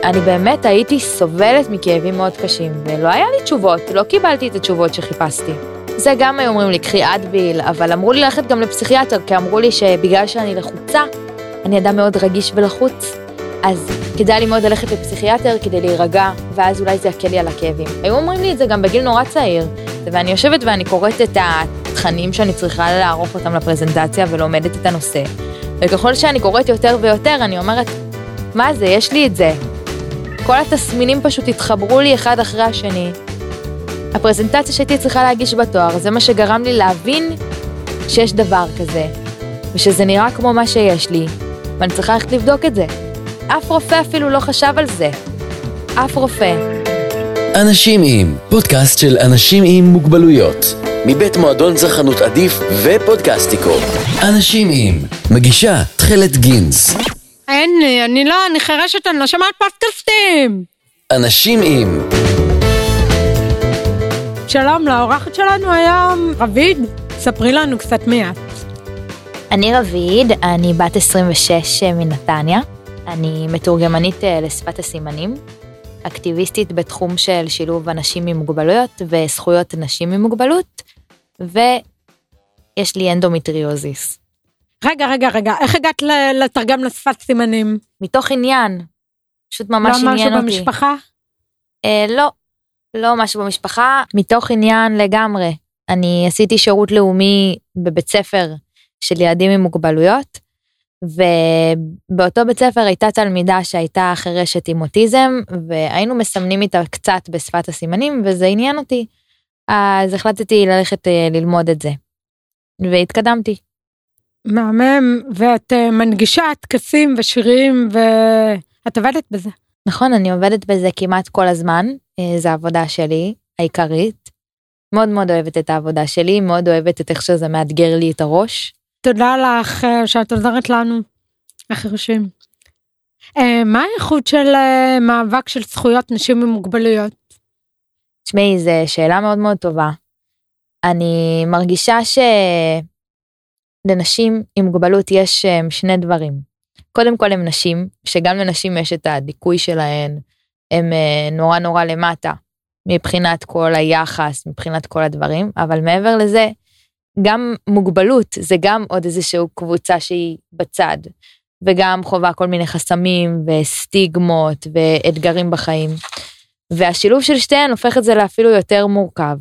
אני באמת הייתי סובלת מכאבים מאוד קשים, ולא היה לי תשובות, לא קיבלתי את התשובות שחיפשתי. זה גם היו אומרים לי, קחי אדוויל, אבל אמרו לי ללכת גם לפסיכיאטר, כי אמרו לי שבגלל שאני לחוצה, אני אדם מאוד רגיש ולחוץ, אז כדאי לי מאוד ללכת לפסיכיאטר כדי להירגע, ואז אולי זה יקל לי על הכאבים. היו אומרים לי את זה גם בגיל נורא צעיר, ואני יושבת ואני קוראת את התכנים שאני צריכה לערוך אותם לפרזנטציה ולומדת את הנושא. וככל שאני קוראת יותר ויותר, אני אומרת, מה זה, יש לי את זה. כל התסמינים פשוט התחברו לי אחד אחרי השני. הפרזנטציה שהייתי צריכה להגיש בתואר, זה מה שגרם לי להבין שיש דבר כזה, ושזה נראה כמו מה שיש לי, ואני צריכה ללכת לבדוק את זה. אף רופא אפילו לא חשב על זה. אף רופא. אנשים עם, פודקאסט של אנשים עם מוגבלויות. מבית מועדון צרכנות עדיף ופודקאסטיקו. אנשים עם, מגישה תחלת גינס. אני חרשת, אני לא שמעת פודקאסטים. אנשים עם. שלום, לאורחת שלנו היום, רביד, ספרי לנו קצת מי את. אני רביד, אני בת 26 מנתניה. אני מתורגמנית לשפת הסימנים, אקטיביסטית בתחום של שילוב אנשים עם מוגבלויות וזכויות נשים עם מוגבלות, ויש לי אנדומטריוזיס. רגע, איך הגעת לתרגם לשפת סימנים? מתוך עניין, פשוט ממש עניין אותי. לא משהו במשפחה? לא משהו במשפחה, מתוך עניין לגמרי. אני עשיתי שירות לאומי בבית ספר של ילדים עם מוגבלויות, ובאותו בית ספר הייתה תלמידה שהייתה חרשת עם אוטיזם, והיינו מסמנים איתה קצת בשפת הסימנים, וזה עניין אותי. אז החלטתי ללכת ללמוד את זה, והתקדמתי. מהמם, ואת מנגישה טקסים ושירים, ואת עובדת בזה. נכון, אני עובדת בזה כמעט כל הזמן, זו העבודה שלי, העיקרית. מאוד מאוד אוהבת את העבודה שלי, מאוד אוהבת את איך שזה מאתגר לי את הראש. תודה לך שאת עוזרת לנו, החרשים. מה האיכות של מאבק של זכויות נשים עם מוגבלויות? תשמעי, זו שאלה מאוד מאוד טובה. אני מרגישה שלנשים עם מוגבלות יש שני דברים. קודם כל הם נשים, שגם לנשים יש את הדיכוי שלהן, הם נורא נורא למטה, מבחינת כל היחס, מבחינת כל הדברים, אבל מעבר לזה, גם מוגבלות זה גם עוד איזשהו קבוצה שהיא בצד, וגם חובה כל מיני חסמים וסטיגמות ואתגרים בחיים, והשילוב של שתיהן הופך את זה לאפילו יותר מורכב.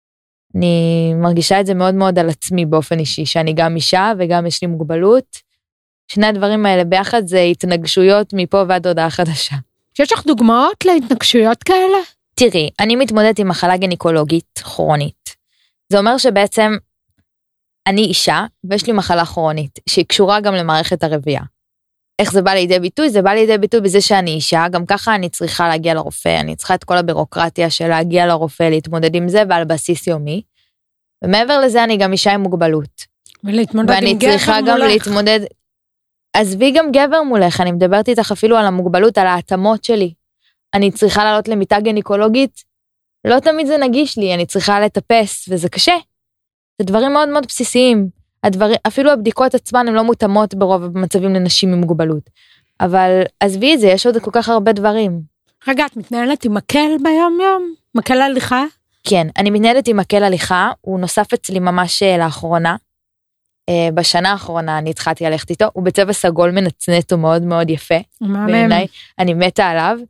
אני מרגישה את זה מאוד מאוד על עצמי באופן אישי, שאני גם אישה וגם יש לי מוגבלות, שני הדברים האלה ביחד זה התנגשויות מפה ועד הודעה חדשה. יש לך דוגמאות להתנגשויות כאלה? תראי, אני מתמודדת עם מחלה גניקולוגית כרונית. זה אומר שבעצם אני אישה, ויש לי מחלה כרונית, שהיא קשורה גם למערכת הרבייה. איך זה בא לידי ביטוי? זה בא לידי ביטוי בזה שאני אישה, גם ככה אני צריכה להגיע לרופא, אני צריכה את כל הבירוקרטיה של להגיע לרופא, להתמודד עם זה, ועל בסיס יומי. ומעבר לזה אני גם אישה עם מוגבלות. ולהתמודד עם גבר מולך. ואני צריכה גם להתמודד, עזבי גם גבר מולך, אני מדברת איתך אפילו על המוגבלות, על ההתאמות שלי. אני צריכה לעלות למיטה גניקולוגית, לא תמיד זה נגיש לי, אני צריכה לטפס, וזה קשה. זה דברים מאוד מאוד בסיסיים. אפילו הבדיקות עצמן הן לא מותאמות ברוב המצבים לנשים עם מוגבלות. אבל עזבי את זה, יש עוד כל כך הרבה דברים. רגע, את מתנהלת עם מקל ביום יום? מקל הליכה? כן, אני מתנהלת עם מקל הליכה, הוא נוסף אצלי ממש לאחרונה. בשנה האחרונה אני התחלתי ללכת איתו, הוא בצבע סגול מנצנט, הוא מאוד מאוד יפה. בעיניי, אני מתה עליו.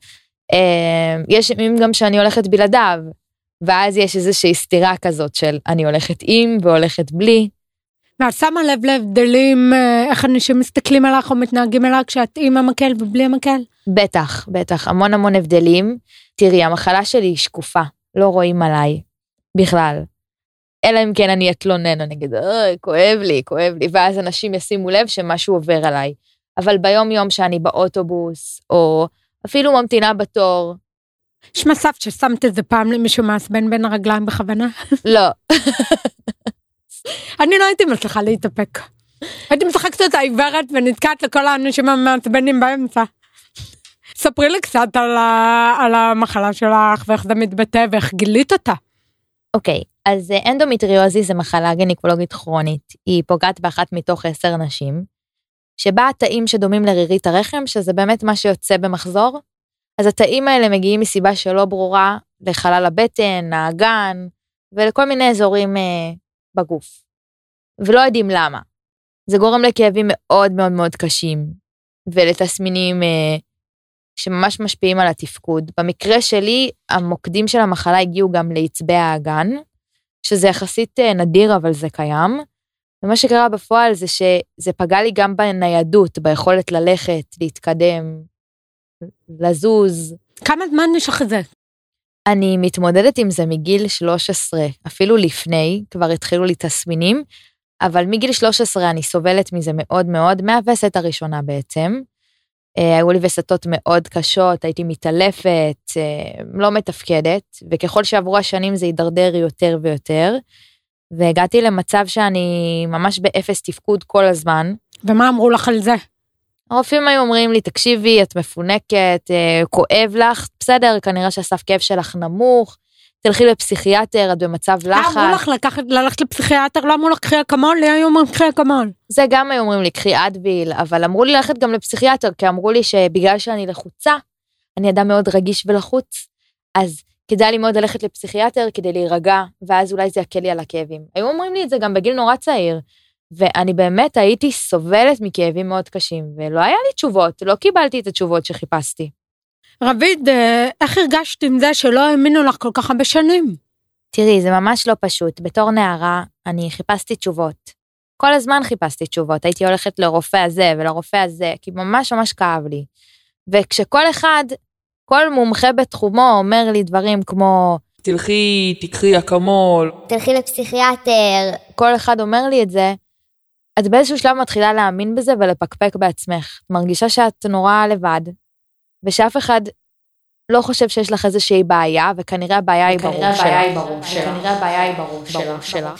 יש ימים גם שאני הולכת בלעדיו, ואז יש איזושהי סתירה כזאת של אני הולכת עם והולכת בלי. ואת שמה לב להבדלים, איך אנשים מסתכלים עליך או מתנהגים עליך כשאת עם המקל ובלי המקל? בטח, המון המון הבדלים. תראי, המחלה שלי היא שקופה, לא רואים עליי, בכלל. אלא אם כן אני אתלונן, אני אגיד, כואב לי, ואז אנשים ישימו לב שמשהו עובר עליי. אבל ביום יום שאני באוטובוס, או אפילו ממתינה בתור. יש מצב ששמת את זה פעם למישהו מעצבן בין הרגליים בכוונה? לא. אני לא הייתי מצליחה להתאפק. הייתי משחקת אותה עיוורת ונתקעת לכל האנשים המעצבנים באמצע. ספרי לי קצת על המחלה שלך ואיך זה מתבטא ואיך גילית אותה. אוקיי, אז אנדומטריוזיס זה מחלה גניקולוגית כרונית. היא פוגעת באחת מתוך 10 נשים, שבה התאים שדומים לרירית הרחם, שזה באמת מה שיוצא במחזור, אז התאים האלה מגיעים מסיבה שלא ברורה לחלל הבטן, האגן, ולכל מיני אזורים בגוף. ולא יודעים למה. זה גורם לכאבים מאוד מאוד מאוד קשים, ולתסמינים שממש משפיעים על התפקוד. במקרה שלי, המוקדים של המחלה הגיעו גם לעצבי האגן, שזה יחסית נדיר, אבל זה קיים. ומה שקרה בפועל זה שזה פגע לי גם בניידות, ביכולת ללכת, להתקדם, לזוז. כמה זמן נשך את זה? אני מתמודדת עם זה מגיל 13, אפילו לפני, כבר התחילו לי תסמינים, אבל מגיל 13 אני סובלת מזה מאוד מאוד, מהווסת הראשונה בעצם. היו לי וסתות מאוד קשות, הייתי מתעלפת, לא מתפקדת, וככל שעברו השנים זה יידרדר יותר ויותר, והגעתי למצב שאני ממש באפס תפקוד כל הזמן. ומה אמרו לך על זה? הרופאים היו אומרים לי, תקשיבי, את מפונקת, כואב לך, בסדר, כנראה שהסף כאב שלך נמוך, תלכי לפסיכיאטר, את במצב לחץ. אמרו לך ללכת לפסיכיאטר, לא אמרו לך קחי אקמול, לי היו אומרים קחי אקמול. זה גם היו אומרים לי, קחי אדוויל, אבל אמרו לי ללכת גם לפסיכיאטר, כי אמרו לי שבגלל שאני לחוצה, אני אדם מאוד רגיש ולחוץ, אז כדאי לי מאוד ללכת לפסיכיאטר כדי להירגע, ואז אולי זה יקל לי על הכאבים. היו אומרים לי את זה גם בגיל נורא צעיר, ואני באמת הייתי סובלת מכאבים מאוד קשים, ולא היה לי תשובות, לא קיבלתי את התשובות שחיפשתי. רביד, איך הרגשת עם זה שלא האמינו לך כל כך הרבה שנים? תראי, זה ממש לא פשוט. בתור נערה, אני חיפשתי תשובות. כל הזמן חיפשתי תשובות. הייתי הולכת לרופא הזה ולרופא הזה, כי ממש ממש כאב לי. וכשכל אחד, כל מומחה בתחומו אומר לי דברים כמו, תקחי אקמול, תלכי לפסיכיאטר, כל אחד אומר לי את זה, את באיזשהו שלב מתחילה להאמין בזה ולפקפק בעצמך. את מרגישה שאת נורא לבד, ושאף אחד לא חושב שיש לך איזושהי בעיה, וכנראה הבעיה היא בראש שלה.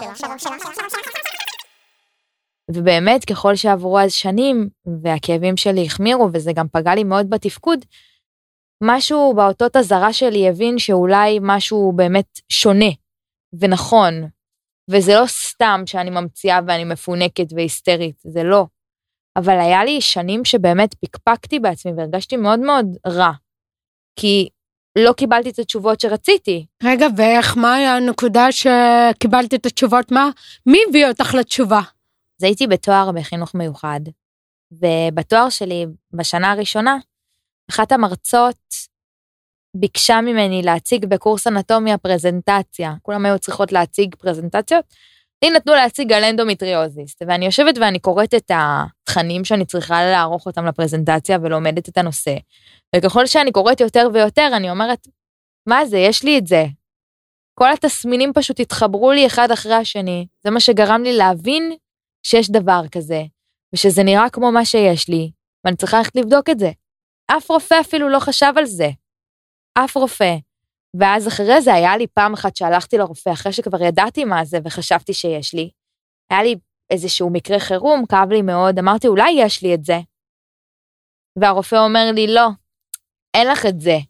ובאמת, ככל שעברו אז שנים, והכאבים שלי החמירו, וזה גם פגע לי מאוד בתפקוד, משהו באותות הזרה שלי הבין שאולי משהו באמת שונה ונכון, וזה לא סתם שאני ממציאה ואני מפונקת והיסטרית, זה לא. אבל היה לי שנים שבאמת פקפקתי בעצמי והרגשתי מאוד מאוד רע, כי לא קיבלתי את התשובות שרציתי. רגע, ואיך, מה היה הנקודה שקיבלתי את התשובות? מי הביא אותך לתשובה? אז הייתי בתואר בחינוך מיוחד, ובתואר שלי בשנה הראשונה, אחת המרצות ביקשה ממני להציג בקורס אנטומיה פרזנטציה, כולם היו צריכות להציג פרזנטציות, לי נתנו להציג על אנדומטריוזיס, ואני יושבת ואני קוראת את התכנים שאני צריכה לערוך אותם לפרזנטציה, ולומדת את הנושא, וככל שאני קוראת יותר ויותר, אני אומרת, מה זה, יש לי את זה. כל התסמינים פשוט התחברו לי אחד אחרי השני, זה מה שגרם לי להבין שיש דבר כזה, ושזה נראה כמו מה שיש לי, ואני צריכה ללכת לבדוק את זה. אף רופא אפילו לא חשב על זה. אף רופא. ואז אחרי זה היה לי פעם אחת שהלכתי לרופא, אחרי שכבר ידעתי מה זה וחשבתי שיש לי, היה לי איזשהו מקרה חירום, כאב לי מאוד, אמרתי אולי יש לי את זה. והרופא אומר לי לא, אין לך את זה.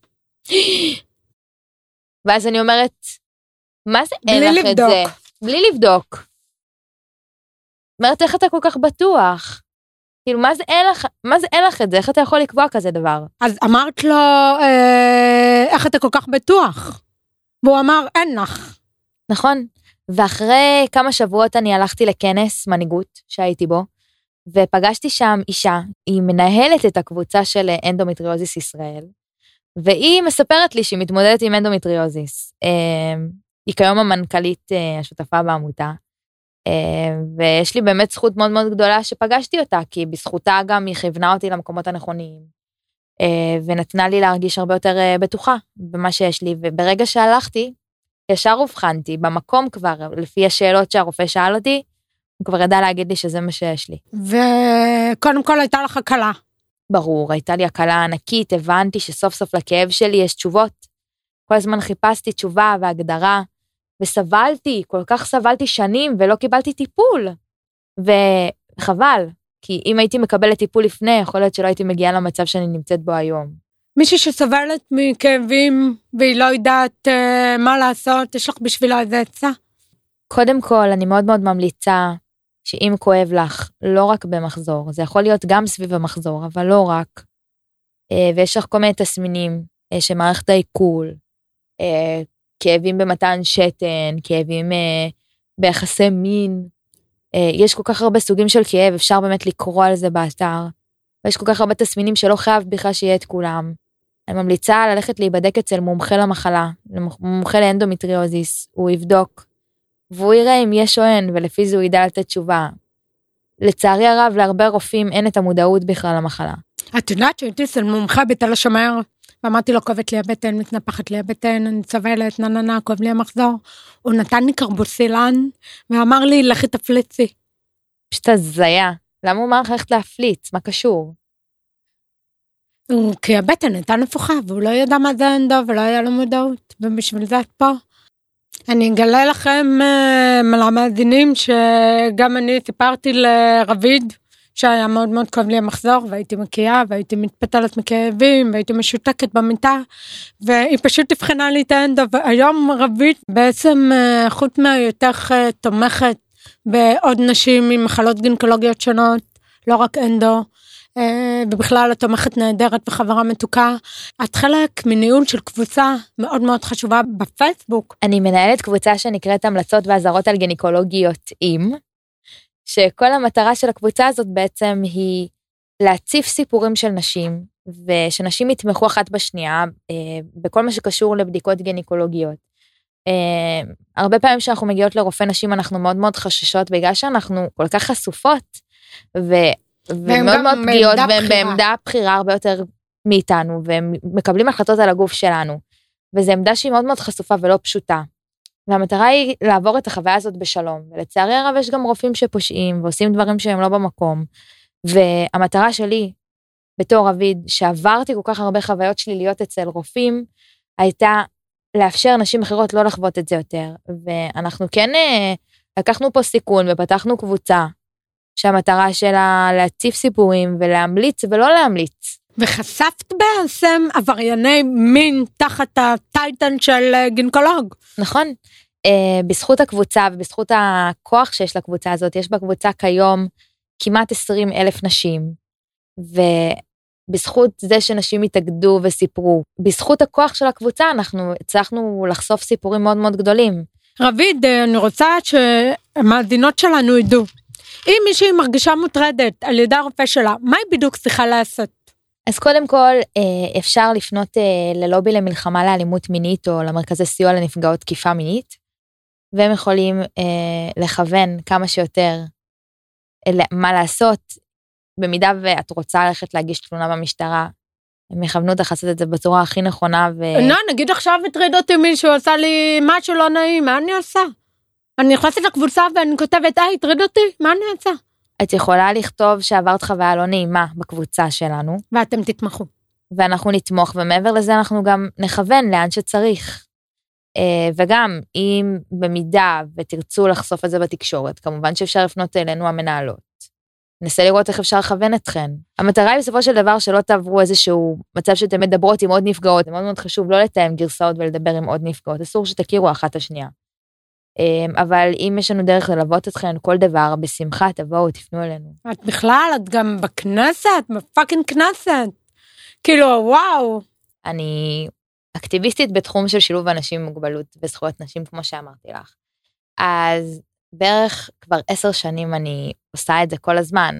ואז אני אומרת, מה זה אין לך את זה? בלי לבדוק. אומרת, איך אתה כל כך בטוח? כאילו, מה זה אין לך את זה? איך אתה יכול לקבוע כזה דבר? אז אמרת לו, איך אתה כל כך בטוח? והוא אמר, אין לך. נכון. ואחרי כמה שבועות אני הלכתי לכנס מנהיגות שהייתי בו, ופגשתי שם אישה, היא מנהלת את הקבוצה של אנדומטריוזיס ישראל, והיא מספרת לי שהיא מתמודדת עם אנדומטריוזיס. היא כיום המנכ"לית השותפה בעמותה, ויש לי באמת זכות מאוד מאוד גדולה שפגשתי אותה, כי בזכותה גם היא כיוונה אותי למקומות הנכוניים, ונתנה לי להרגיש הרבה יותר בטוחה במה שיש לי, וברגע שהלכתי, ישר הובחנתי, במקום כבר, לפי השאלות שהרופא שאל אותי, הוא כבר ידע להגיד לי שזה מה שיש לי. וקודם כל הייתה לך הקלה. ברור, הייתה לי הקלה ענקית, הבנתי שסוף סוף לכאב שלי יש תשובות. כל הזמן חיפשתי תשובה והגדרה, וסבלתי, כל כך סבלתי שנים, ולא קיבלתי טיפול. וחבל, כי אם הייתי מקבלת טיפול לפני, יכול להיות שלא הייתי מגיעה למצב שאני נמצאת בו היום. מישהי שסבלת מכאבים, והיא לא יודעת מה לעשות, יש לך בשבילה איזה עצה? קודם כל, אני מאוד מאוד ממליצה, שאם כואב לך, לא רק במחזור, זה יכול להיות גם סביב המחזור, אבל לא רק, ויש לך כל מיני תסמינים שמערכת העיכול, כאבים במתן שתן, כאבים ביחסי מין, יש כל כך הרבה סוגים של כאב, אפשר באמת לקרוא על זה באתר, ויש כל כך הרבה תסמינים שלא חייב בכלל שיהיה את כולם. אני ממליצה ללכת להיבדק אצל מומחה למחלה, מומחה לאנדומטריוזיס, הוא יבדוק, והוא יראה אם יש או אין, ולפי זה הוא ידע לתת תשובה. לצערי הרב, להרבה רופאים אין את המודעות בכלל למחלה. את יודעת שהייתי אצל מומחה בתל השומר, ואמרתי לו, כואבת לי הבטן, מתנפחת לי הבטן, אני צבלת, נננה, כואב לי המחזור. הוא נתן לי קרבוסילן, ואמר לי, לכי תפליצי. פשוט הזיה. למה הוא אמר לך ללכת להפליץ? מה קשור? כי הבטן הייתה נפוחה, והוא לא ידע מה זה אנדו, ולא היה לו מודעות, ובשביל זה את פה. אני אגלה לכם למאזינים, שגם אני סיפרתי לרביד, שהיה מאוד מאוד כואב לי המחזור, והייתי מקיאה, והייתי מתפתלת מכאבים, והייתי משותקת במיטה, והיא פשוט הבחנה לי את האנדו, והיום רביד בעצם חוץ מהיותר תומכת בעוד נשים עם מחלות גינקולוגיות שונות, לא רק אנדו, ובכלל התומכת נהדרת וחברה מתוקה. את חלק מניהול של קבוצה מאוד מאוד חשובה בפייסבוק. אני מנהלת קבוצה שנקראת המלצות והזרות על גינקולוגיות שכל המטרה של הקבוצה הזאת בעצם היא להציף סיפורים של נשים, ושנשים יתמכו אחת בשנייה, בכל מה שקשור לבדיקות גינקולוגיות. הרבה פעמים שאנחנו מגיעות לרופא נשים, אנחנו מאוד מאוד חששות, בגלל שאנחנו כל כך חשופות, ומאוד מאוד פגיעות, והם בעמדה בחירה הרבה יותר מאיתנו, והם מקבלים החלטות על הגוף שלנו, וזו עמדה שהיא מאוד מאוד חשופה ולא פשוטה. והמטרה היא לעבור את החוויה הזאת בשלום, ולצערי הרב יש גם רופאים שפושעים, ועושים דברים שהם לא במקום, והמטרה שלי, בתור רביד, שעברתי כל כך הרבה חוויות שליליות אצל רופאים, הייתה לאפשר נשים אחרות לא לחוות את זה יותר, ואנחנו כן לקחנו פה סיכון, ופתחנו קבוצה, שהמטרה שלה להציף סיפורים, ולהמליץ ולא להמליץ. וחשפת בעצם עברייני מין תחת הטייטן של גינקולוג. נכון. בזכות הקבוצה ובזכות הכוח שיש לקבוצה הזאת, יש בקבוצה כיום כמעט 20,000 נשים, ובזכות זה שנשים התאגדו וסיפרו, בזכות הכוח של הקבוצה אנחנו הצלחנו לחשוף סיפורים מאוד מאוד גדולים. רביד, אני רוצה שהמאזינות שלנו ידעו, אם מישהי מרגישה מוטרדת על ידי הרופא שלה, מה היא בדיוק צריכה לעשות? אז קודם כל, אפשר לפנות ללובי למלחמה לאלימות מינית, או למרכזי סיוע לנפגעות תקיפה מינית, והם יכולים לכוון כמה שיותר מה לעשות, במידה ואת רוצה ללכת להגיש תלונה במשטרה, הם יכוונו אותך לעשות את זה בצורה הכי נכונה. נגיד עכשיו הטריד אותי מישהו, עושה לי משהו לא נעים, מה אני עושה? אני נכנסת לקבוצה ואני כותבת, הטריד אותי, מה אני עושה? את יכולה לכתוב שעברת חוויה לא נעימה בקבוצה שלנו. ואתם תתמכו. ואנחנו נתמוך, ומעבר לזה אנחנו גם נכוון לאן שצריך. וגם אם במידה ותרצו לחשוף את זה בתקשורת, כמובן שאפשר לפנות אלינו המנהלות. נסה לראות איך אפשר לכוון אתכן. המטרה היא בסופו של דבר שלא תעברו איזשהו מצב שאתם מדברות עם עוד נפגעות, זה מאוד מאוד חשוב לא לתאם גרסאות ולדבר עם עוד נפגעות, אסור שתכירו אחת השנייה. אבל אם יש לנו דרך ללוות אתכן כל דבר, בשמחה תבואו, תפנו אלינו. את בכלל, את גם בכנסת, בפאקינג כנסת. כאילו, וואו. אני אקטיביסטית בתחום של שילוב אנשים עם מוגבלות וזכויות נשים, כמו שאמרתי לך. אז בערך כבר 10 שנים אני עושה את זה כל הזמן.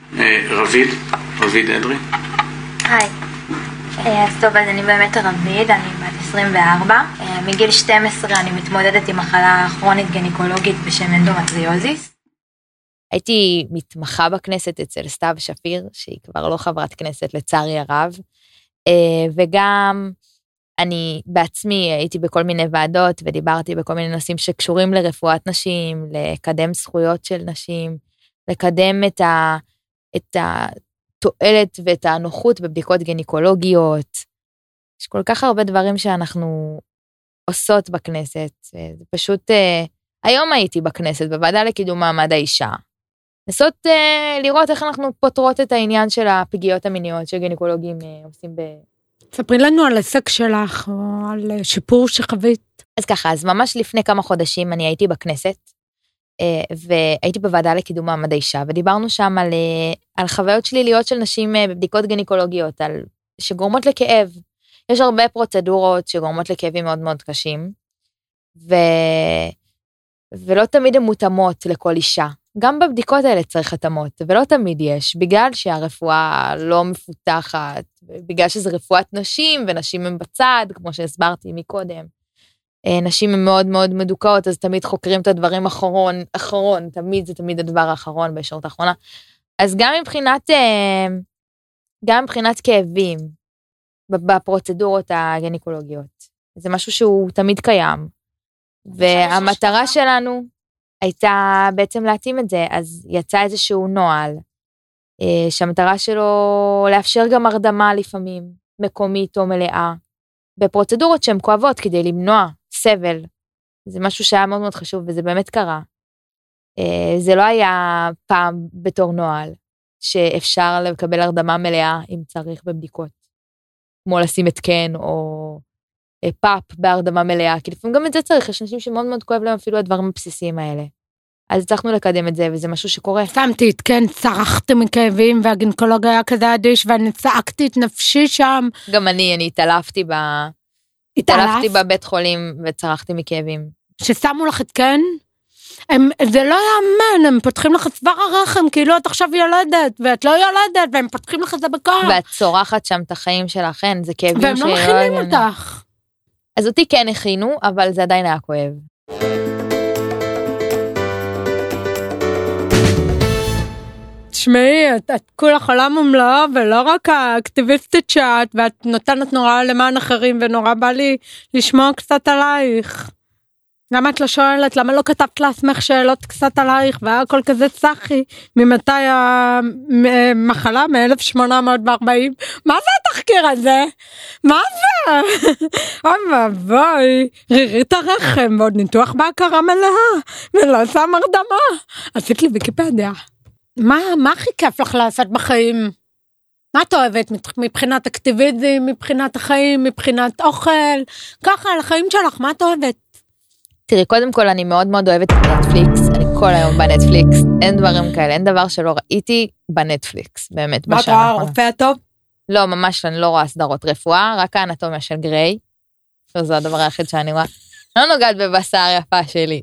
רביד אדרי. היי. אז טוב, אז אני באמת רביד, אני בת 24. מגיל 12 אני מתמודדת עם מחלה כרונית גינקולוגית בשם אנדומטריוזיס. הייתי מתמחה בכנסת אצל סתיו שפיר, שהיא כבר לא חברת כנסת לצערי הרב, וגם אני בעצמי הייתי בכל מיני ועדות, ודיברתי בכל מיני נושאים שקשורים לרפואת נשים, לקדם זכויות של נשים, לקדם את התועלת ואת הנוחות בבדיקות גינקולוגיות. יש כל כך הרבה דברים שאנחנו עושות בכנסת, זה פשוט, היום הייתי בכנסת, בוועדה לקידום מעמד האישה, נסות לראות איך אנחנו פותרות את העניין של הפגיעות המיניות שגינקולוגים עושים ספרי לנו על הישג שלך, או על שיפור שחווית. אז ככה, אז ממש לפני כמה חודשים אני הייתי בכנסת, והייתי בוועדה לקידום מעמד האישה, ודיברנו שם על חוויות שליליות של נשים בבדיקות גינקולוגיות, על שגורמות לכאב. יש הרבה פרוצדורות שגורמות לכאבים מאוד מאוד קשים, ולא תמיד הן מותאמות לכל אישה. גם בבדיקות האלה צריך התאמות, ולא תמיד יש, בגלל שהרפואה לא מפותחת, בגלל שזה רפואת נשים, ונשים הן בצד, כמו שהסברתי מקודם. נשים הן מאוד מאוד מדוכאות, אז תמיד חוקרים את הדברים אחרון, תמיד זה תמיד הדבר האחרון בישורת האחרונה. אז גם מבחינת כאבים, בפרוצדורות הגניקולוגיות, זה משהו שהוא תמיד קיים, והמטרה שלנו הייתה בעצם להתאים את זה, אז יצא איזשהו נוהל, שהמטרה שלו לאפשר גם הרדמה לפעמים, מקומית או מלאה, בפרוצדורות שהן כואבות כדי למנוע סבל, זה משהו שהיה מאוד מאוד חשוב, וזה באמת קרה. זה לא היה פעם בתור נוהל, שאפשר לקבל הרדמה מלאה אם צריך בבדיקות, כמו לשים התקן או פאפ בהרדמה מלאה, כי לפעמים גם את זה צריך, יש אנשים שמאוד מאוד כואב להם אפילו הדברים הבסיסיים האלה. אז הצלחנו לקדם את זה, וזה משהו שקורה. שמתי התקן, צרחתי מכאבים, והגינקולוג היה כזה אדיש, ואני צעקתי את נפשי שם. גם אני התעלפתי בבית חולים, וצרחתי מכאבים. ששמו לך התקן? זה לא יאמן, הם פותחים לך צוואר הרחם, כאילו את עכשיו ילדת, ואת לא ילדת, והם פותחים לך זה בכוח. ואת צורחת שם את החיים שלכן, זה כאבים והם לא מכינים אותך. אז אותי כן הכינו, אבל זה עדיין היה כואב. תשמעי, את כולך עולם ומלואו, ולא רק האקטיביסטית שאת, ואת נותנת נורא למען אחרים, ונורא בא לי לשמוע קצת עלייך. למה את לא שואלת, למה לא כתבת לעצמך שאלות קצת עלייך, והכל כזה צחי, ממתי המחלה, מ-1840, מה זה התחקיר הזה? מה זה? אוי מבוי, רירית הרחם, ועוד ניתוח בהכרה מלאה, ולא שם הרדמה. עשית לי ויקיפדיה. מה הכי כיף לך לעשות בחיים? מה את אוהבת מבחינת אקטיביזם, מבחינת החיים, מבחינת אוכל? ככה, על החיים שלך, מה את אוהבת? תראי, קודם כל אני מאוד מאוד אוהבת את נטפליקס, אני כל היום בנטפליקס, אין דברים כאלה, אין דבר שלא ראיתי בנטפליקס, באמת. מה אתה רואה, רופא טוב? לא, ממש אני לא רואה סדרות רפואה, רק האנטומיה של גריי, שזה הדבר היחיד שאני רואה, לא נוגעת בבשר יפה שלי.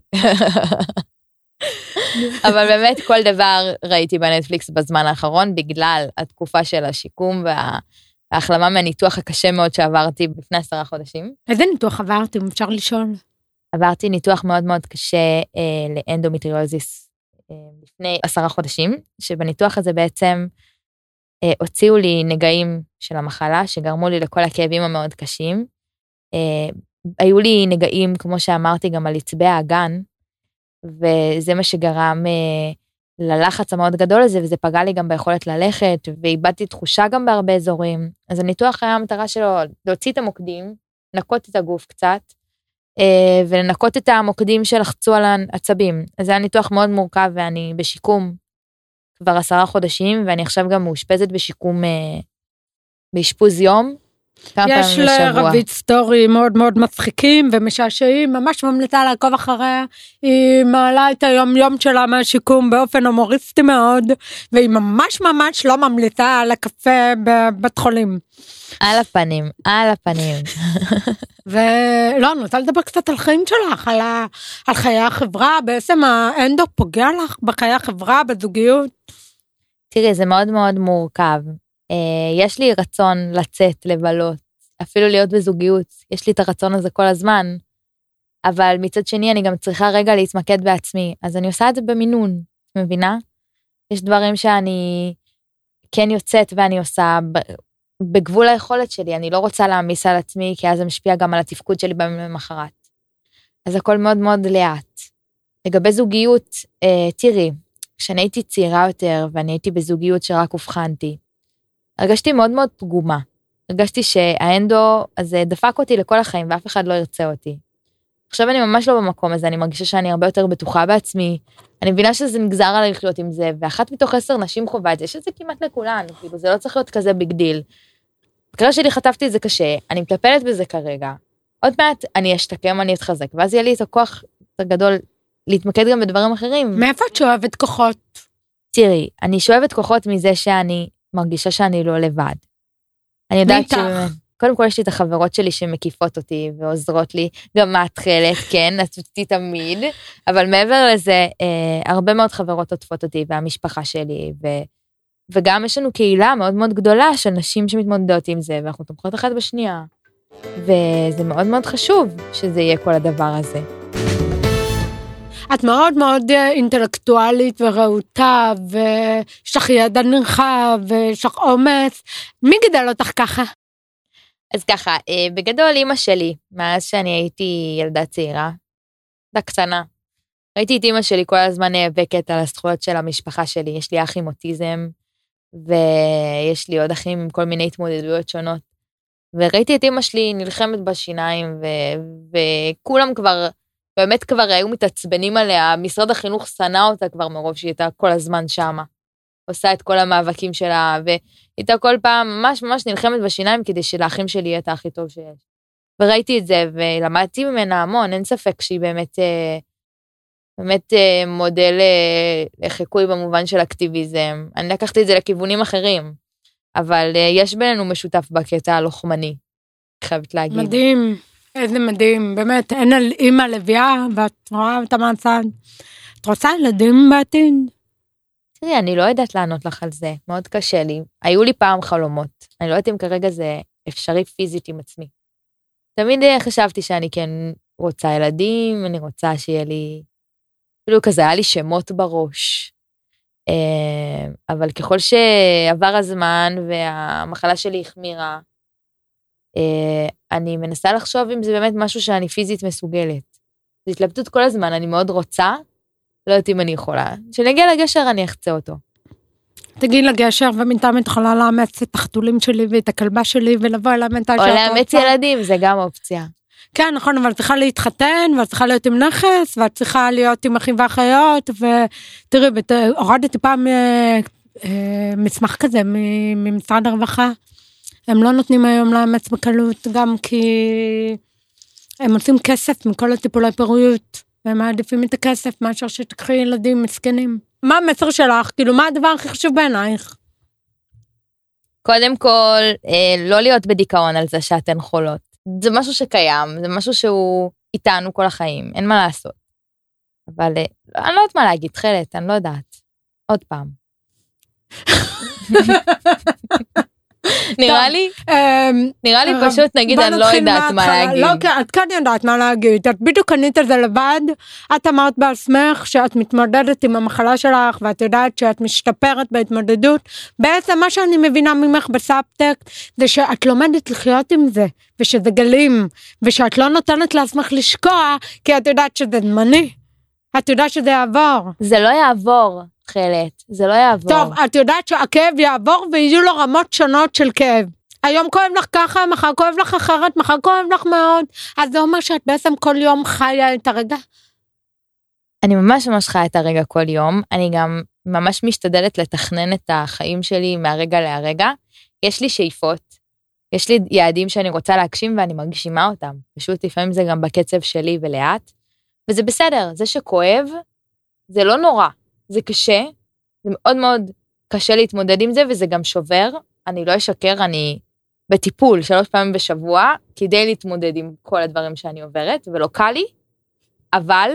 אבל באמת כל דבר ראיתי בנטפליקס בזמן האחרון, בגלל התקופה של השיקום וההחלמה מהניתוח הקשה מאוד שעברתי לפני 10 חודשים. איזה ניתוח עברתי, אם אפשר לשאול? עברתי ניתוח מאוד מאוד קשה לאנדומטריוזיס לפני 10 חודשים, שבניתוח הזה בעצם הוציאו לי נגעים של המחלה, שגרמו לי לכל הכאבים המאוד קשים. היו לי נגעים, כמו שאמרתי, גם על עצבי האגן, וזה מה שגרם ללחץ המאוד גדול הזה, וזה פגע לי גם ביכולת ללכת, ואיבדתי תחושה גם בהרבה אזורים. אז הניתוח היה המטרה שלו להוציא את המוקדים, לנקות את הגוף קצת, ולנקות את המוקדים שלחצו על העצבים. אז זה היה ניתוח מאוד מורכב, ואני בשיקום כבר 10 חודשים, ואני עכשיו גם מאושפזת בשיקום, באשפוז יום, יש לרבית סטורי מאוד מאוד מצחיקים ומשעשעים, ממש ממליצה לעקוב אחריה, היא מעלה את היום יום שלה מהשיקום באופן הומוריסטי מאוד, והיא ממש ממש לא ממליצה על הקפה בבית חולים. על הפנים, על הפנים. ולא, אני רוצה לדבר קצת על חיים שלך, על חיי החברה, בעצם האנדו פוגע לך בחיי החברה, בזוגיות. תראי, זה מאוד מאוד מורכב. יש לי רצון לצאת, לבלות, אפילו להיות בזוגיות, יש לי את הרצון הזה כל הזמן, אבל מצד שני אני גם צריכה רגע להתמקד בעצמי, אז אני עושה את זה במינון, מבינה? יש דברים שאני כן יוצאת ואני עושה בגבול היכולת שלי, אני לא רוצה להעמיס על עצמי, כי אז זה משפיע גם על התפקוד שלי במחרת. אז הכל מאוד מאוד לאט. לגבי זוגיות, תראי, כשאני הייתי צעירה יותר, ואני הייתי בזוגיות שרק הובחנתי, הרגשתי מאוד מאוד פגומה. הרגשתי שהאנדו הזה דפק אותי לכל החיים, ואף אחד לא ירצה אותי. עכשיו אני ממש לא במקום הזה, אני מרגישה שאני הרבה יותר בטוחה בעצמי, אני מבינה שזה נגזר עליי לחיות עם זה, ואחת מתוך 10 נשים חובה את זה, שזה כמעט לכולן, כאילו זה לא צריך להיות כזה ביג דיל. בקרה שלי חטפתי את זה קשה, אני מטפלת בזה כרגע, עוד מעט אני אשתקם, אני אתחזק, ואז יהיה לי את הכוח הגדול להתמקד גם בדברים אחרים. מאיפה את שואבת כוחות? תראי, אני שואבת כוחות מזה שאני מרגישה שאני לא לבד. אני יודעת קודם כל יש לי את החברות שלי שמקיפות אותי ועוזרות לי, גם מהתחלת, כן, נצאתי תמיד, אבל מעבר לזה, הרבה מאוד חברות עוטפות אותי, והמשפחה שלי, וגם יש לנו קהילה מאוד מאוד גדולה, של נשים שמתמודדות עם זה, ואנחנו תומכות אחת בשנייה, וזה מאוד מאוד חשוב, שזה יהיה כל הדבר הזה. את מאוד מאוד אינטלקטואלית ורעותה, ויש לך ידע נרחב, ויש לך אומץ. מי גידל אותך ככה? אז ככה, בגדול אמא שלי, מאז שאני הייתי ילדה צעירה, קטנה, ראיתי את אמא שלי כל הזמן נאבקת על הזכויות של המשפחה שלי, יש לי אח עם אוטיזם, ויש לי עוד אחים עם כל מיני התמודדויות שונות, וראיתי את אמא שלי נלחמת בשיניים, וכולם כבר, באמת כבר היו מתעצבנים עליה, משרד החינוך שנא אותה כבר מרוב שהיא הייתה כל הזמן שמה, עושה את כל המאבקים שלה, והייתה כל פעם ממש נלחמת בשיניים, כדי שלאחים שלי יהיה את הכי טוב שיש. וראיתי את זה, ולמדתי ממנה המון, אין ספק שהיא באמת מודל לחיקוי במובן של אקטיביזם. אני לקחתי את זה לכיוונים אחרים, אבל יש בינינו משותף בקטע הלוחמני, חייבת להגיד. מדהים, איזה מדהים, באמת, אין על אמא לביאה, ואת רואה אותה מהצד. את רוצה ילדים בעתיד? תראי, אני לא יודעת לענות לך על זה, מאוד קשה לי. היו לי פעם חלומות, אני לא יודעת אם כרגע זה אפשרי פיזית עם עצמי. תמיד חשבתי שאני כן רוצה ילדים, אני רוצה שיהיה לי, אפילו כזה היה לי שמות בראש. אבל ככל שעבר הזמן והמחלה שלי החמירה, אני מנסה לחשוב אם זה באמת משהו שאני פיזית מסוגלת. זו התלבטות כל הזמן, אני מאוד רוצה, לא יודעת אם אני יכולה. כשנגיע לגשר אני אחצה אותו. תגיעי לגשר ומינתם את יכולה לאמץ את החתולים שלי ואת הכלבה שלי ולבוא אליי מתי שאת רוצה. רוצה. או לאמץ ילדים, זה גם אופציה. כן, נכון, אבל את צריכה להתחתן, ואת צריכה להיות עם נכס, ואת צריכה להיות עם אחים ואחיות, ותראי, הורדתי פעם מסמך כזה ממשרד הרווחה, הם לא נותנים היום לאמץ בקלות, גם כי הם עושים כסף מכל הטיפולי פוריות, והם מעדיפים את הכסף מאשר שתקחי ילדים מסכנים. מה המסר שלך? כאילו, מה הדבר הכי חשוב בעינייך? קודם כל, לא להיות בדיכאון על זה שאתן חולות. זה משהו שקיים, זה משהו שהוא איתנו כל החיים, אין מה לעשות. אבל אני לא יודעת מה להגיד, תחילת, אני לא יודעת. עוד פעם. נראה לי פשוט נגיד אני לא יודעת מה להגיד. לא, את כאן יודעת מה להגיד, את בדיוק קנית את זה לבד, את אמרת בעצמך שאת מתמודדת עם המחלה שלך, ואת יודעת שאת משתפרת בהתמודדות, בעצם מה שאני מבינה ממך בסאבטקסט, זה שאת לומדת לחיות עם זה, ושזה גלים, ושאת לא נותנת לעצמך לשקוע, כי את יודעת שזה זמני, את יודעת שזה יעבור. זה לא יעבור. תחילת, זה לא יעבור. טוב, את יודעת שהכאב יעבור ויהיו לו רמות שונות של כאב. היום כואב לך ככה, מחר כואב לך אחרת, מחר כואב לך מאוד. אז זה אומר שאת בעצם כל יום חיה את הרגע? אני ממש חיה את הרגע כל יום. אני גם ממש משתדלת לתכנן את החיים שלי מהרגע להרגע. יש לי שאיפות, יש לי יעדים שאני רוצה להגשים ואני מגשימה אותם. פשוט לפעמים זה גם בקצב שלי ולאט. וזה בסדר, זה שכואב, זה לא נורא. זה קשה, זה מאוד מאוד קשה להתמודד עם זה, וזה גם שובר, אני לא אשקר, אני בטיפול 3 פעמים בשבוע, כדי להתמודד עם כל הדברים שאני עוברת, ולא קל לי, אבל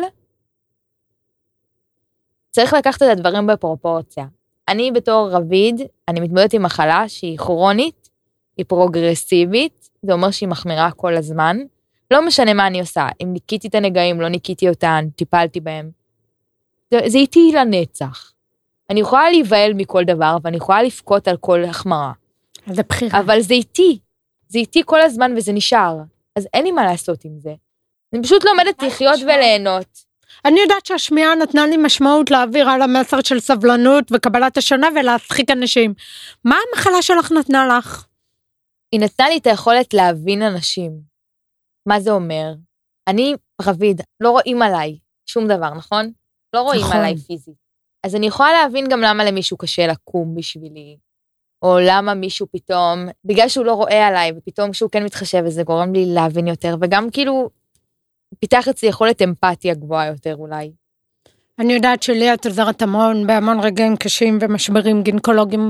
צריך לקחת את הדברים בפרופורציה. אני בתור רביד, אני מתמודדת עם מחלה שהיא כרונית, היא פרוגרסיבית, זה אומר שהיא מחמירה כל הזמן, לא משנה מה אני עושה, אם ניקיתי את הנגעים, לא ניקיתי אותן, טיפלתי בהם, זה איתי לנצח. אני יכולה להיבהל מכל דבר, ואני יכולה לפקוט על כל החמרה. זה בחירה. אבל זה איתי כל הזמן וזה נשאר. אז אין לי מה לעשות עם זה. אני פשוט לומדת לחיות וליהנות. אני יודעת שהשמיעה נתנה לי משמעות להעביר על המסר של סבלנות וקבלת השונה ולהצחיק אנשים. מה המחלה שלך נתנה לך? היא נתנה לי את היכולת להבין אנשים. מה זה אומר? אני רביד, לא רואים עליי שום דבר, נכון? לא רואים עליי פיזית. אז אני יכולה להבין גם למה למישהו קשה לקום בשבילי, או למה מישהו פתאום, בגלל שהוא לא רואה עליי, ופתאום שהוא כן מתחשב, וזה גורם לי להבין יותר, וגם כאילו, פיתח אצלי יכולת אמפתיה גבוהה יותר אולי. אני יודעת שלי את עוזרת המון, בהמון רגעים קשים ומשברים גינקולוגיים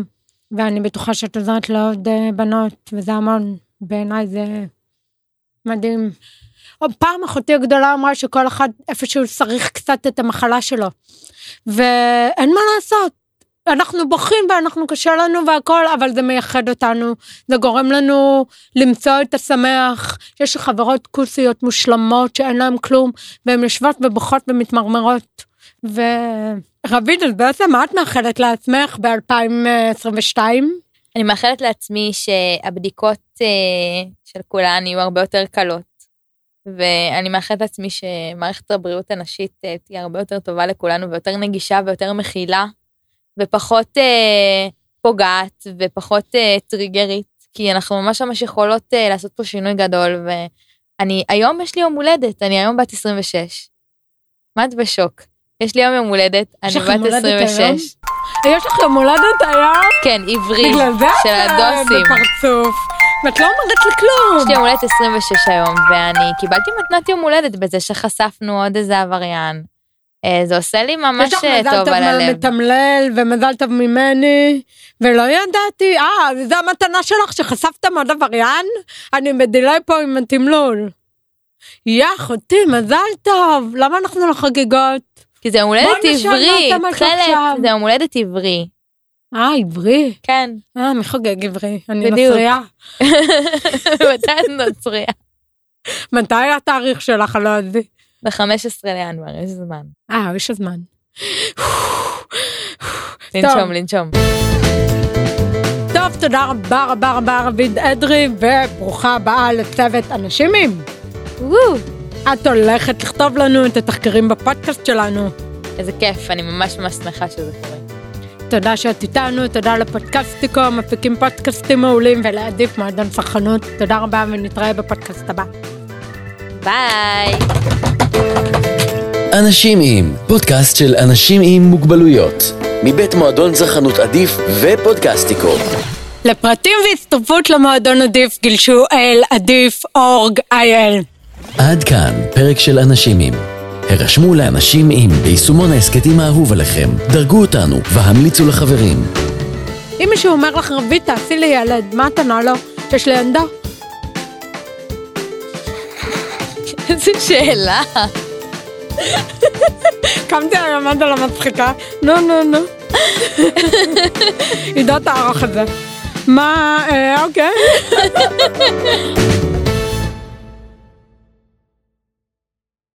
ואני בטוחה שאת עוזרת לעוד בנות, וזה המון, בעיניי זה מדהים. פעם אחותי הגדולה אמרה שכל אחד איפשהו צריך קצת את המחלה שלו, ואין מה לעשות, אנחנו בוכים ואנחנו קשה לנו והכל, אבל זה מייחד אותנו, זה גורם לנו למצוא את השמח, יש חברות כוסיות מושלמות שאין להם כלום, והן יושבות ובוכות ומתמרמרות, ורבית, אז בעצם מה את מאחלת לעצמך ב-2022? אני מאחלת לעצמי שהבדיקות של כולן יהיו הרבה יותר קלות, ואני מאחלת לעצמי שמערכת הבריאות הנשית תהיה הרבה יותר טובה לכולנו, ויותר נגישה ויותר מכילה, ופחות פוגעת, ופחות טריגרית, כי אנחנו ממש יכולות לעשות פה שינוי גדול, היום יש לי יום הולדת, אני היום בת 26. מה את בשוק? יש לי יום הולדת, אני בת 26. יש לך יום הולדת היום? כן, עברי, בגלל זה של הדוסים. בפרצוף. ואת לא אומרת לי כלום. יש לי יום הולדת 26 היום, ואני קיבלתי מתנת יום הולדת בזה שחשפנו עוד איזה עבריין. זה עושה לי ממש טוב על הלב. יש לך מזל טוב מתמלל ומזל טוב ממני, ולא ידעתי, זה המתנה שלך שחשפתם עוד עבריין? אני בדילי פה עם התמלול. אחותי, מזל טוב, למה אנחנו לחגיגות? כי זה יום הולדת עברי, זה יום הולדת עברי. עברי? כן. מי חוגג עברי? אני נוצריה. מתי את נוצריה? מתי התאריך שלך, לא יודעת? ב-15 לינואר, יש זמן. יש זמן. לנשום. טוב, תודה רבה רבה רבה רביד אדרי, וברוכה הבאה לצוות אנשימים. את הולכת לכתוב לנו את התחקרים בפודקאסט שלנו. איזה כיף, אני ממש שמחה שזה קורה. תודה שאת איתנו, תודה לפודקאסטיקו, מפיקים פודקאסטים מעולים, ולעדיף מועדון צרכנות. תודה רבה, ונתראה בפודקאסט הבא. ביי. אנשים עם, פודקאסט של אנשים עם מוגבלויות, מבית מועדון צרכנות עדיף ופודקאסטיקו. לפרטים והצטרפות למועדון עדיף גלשו אל עדיף.org.il. עד כאן פרק של אנשים עם. הרשמו לאנשים עם ביישומון העסקתים האהוב עליכם, דרגו אותנו והמליצו לחברים. אם מישהו אומר לך, רבית, תעשי לי ילד, מה אתה נע לו? שיש לי ילדה? איזה שאלה. קמתי היום עד על המצחיקה. נו. עידות הערוך את זה. מה, אוקיי.